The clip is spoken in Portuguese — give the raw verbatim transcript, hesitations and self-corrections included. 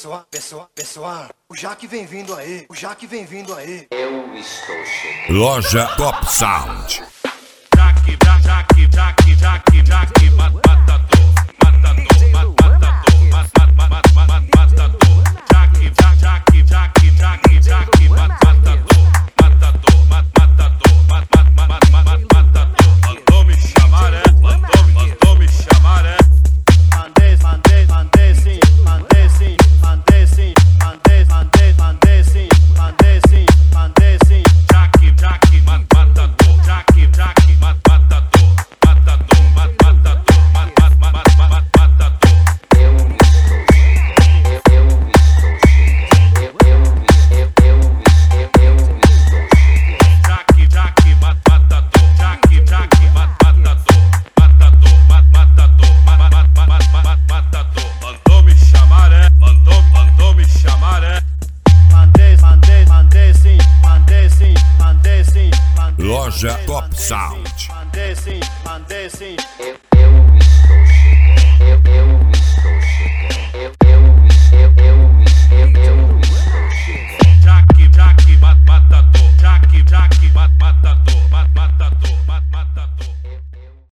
pessoal, pessoal, pessoal, o Jaque vem vindo aí, o Jaque vem vindo aí. Eu estou chegando. Loja Top Sound. Jaque, Jaque, Jaque, Jaque, Jaque, matador, matador, matador, matador, matador. Jaque, Jaque, Jaque, Jaque, Jaque, matador, matador, matador, matador. Mandou me chamar, é? Mandou, mandou me chamar, é? Mandei, mandei, mandei sim, mandei sim, mandei sim, mandei, mandei, mandei sim, mandei sim, mandei sim. Jaque, Jaque, matador, Jaque, Jaque, matador, matador, matador, matador. Eu estou chegando. Eu estou chegando. Eu, eu, eu, eu, eu estou chegando. Jaque, Jaque, matador, Jaque, Jaque, matador, matador, matador, matador. Mandou me chamar, é? Mandou, mandou me chamar, é? Mandei, mandei, mandei sim, mandei sim, mandei sim, mandei. Loja mandei, Top mandei, sim, Sound. Mandei sim, mandei sim. Eu,